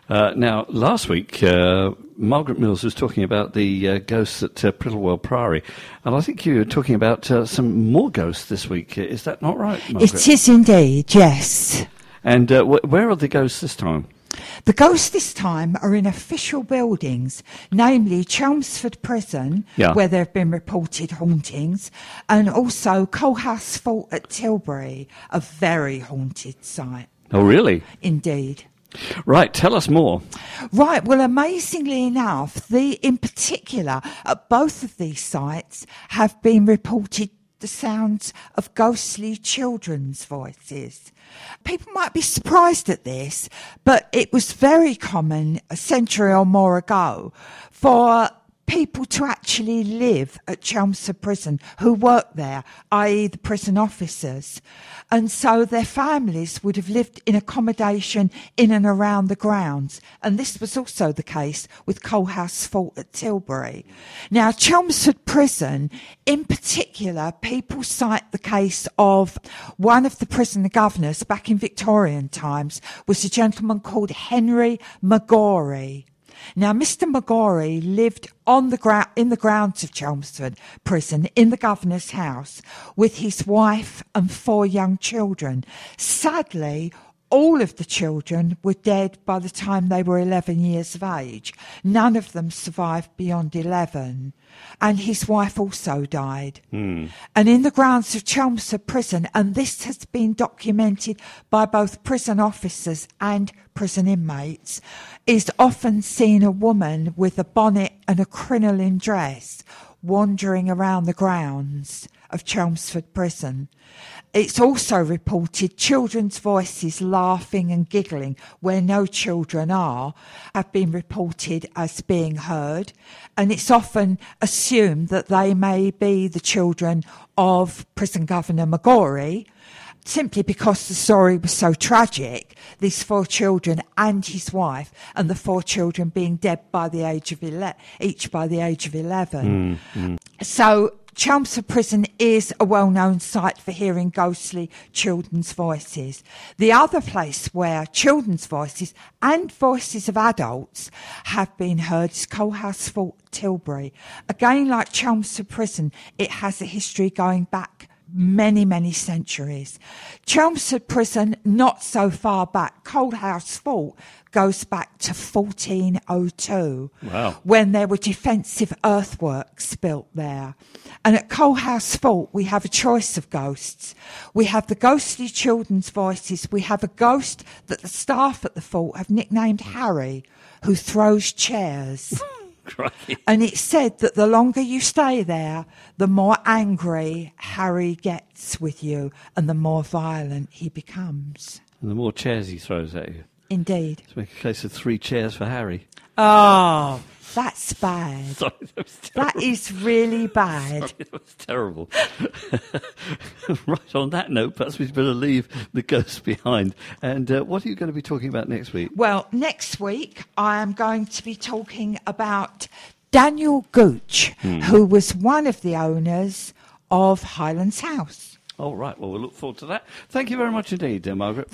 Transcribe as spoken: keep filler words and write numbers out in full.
Uh, now, last week, uh, Margaret Mills was talking about the uh, ghosts at uh, Prittlewell Priory, and I think you were talking about uh, some more ghosts this week. Is that not right, Margaret? It is indeed, yes. And uh, wh- where are the ghosts this time? The ghosts this time are in official buildings, namely Chelmsford Prison, Yeah. where there have been reported hauntings, and also Coalhouse Fort at Tilbury, a very haunted site. Oh, really? Indeed. Right, tell us more. Right, well, amazingly enough, the in particular, at both of these sites have been reported the sounds of ghostly children's voices. People might be surprised at this, but it was very common a century or more ago for people to actually live at Chelmsford Prison who worked there, that is the prison officers. And so their families would have lived in accommodation in and around the grounds. And this was also the case with Coalhouse Fort at Tilbury. Now, Chelmsford Prison, in particular, people cite the case of one of the prisoner governors back in Victorian times was a gentleman called Henry McGorry. Now, Mister McGorry lived on the ground in the grounds of Chelmsford Prison in the governor's house with his wife and four young children. Sadly, all of the children were dead by the time they were eleven years of age. None of them survived beyond eleven. And his wife also died. Mm. And in the grounds of Chelmsford Prison, and this has been documented by both prison officers and prison inmates, is often seen a woman with a bonnet and a crinoline dress wandering around the grounds of Chelmsford Prison. It's also reported children's voices laughing and giggling where no children are have been reported as being heard, and it's often assumed that they may be the children of prison governor McGorry, simply because the story was so tragic, these four children and his wife, and the four children being dead by the age of ele- each by the age of eleven. Mm, mm. So Chelmsford Prison is a well-known site for hearing ghostly children's voices. The other place where children's voices and voices of adults have been heard is Coalhouse Fort, Tilbury. Again, like Chelmsford Prison, it has a history going back many, many centuries. Chelmsford Prison, not so far back. Coalhouse Fort goes back to fourteen oh two, wow, when there were defensive earthworks built there. And at Coalhouse Fort, we have a choice of ghosts. We have the ghostly children's voices. We have a ghost that the staff at the fort have nicknamed Harry, who throws chairs. Crikey. And it's said that the longer you stay there, the more angry Harry gets with you and the more violent he becomes. And the more chairs he throws at you. Indeed. Let's make a case of three chairs for Harry. Oh, that's bad. Sorry, that was terrible. That is really bad. Sorry, that was terrible. Right, on that note, perhaps we'd better leave the ghosts behind. And uh, what are you going to be talking about next week? Well, next week I am going to be talking about Daniel Gooch, hmm. who was one of the owners of Highlands House. All right, well, we'll look forward to that. Thank you very much indeed, uh, Margaret.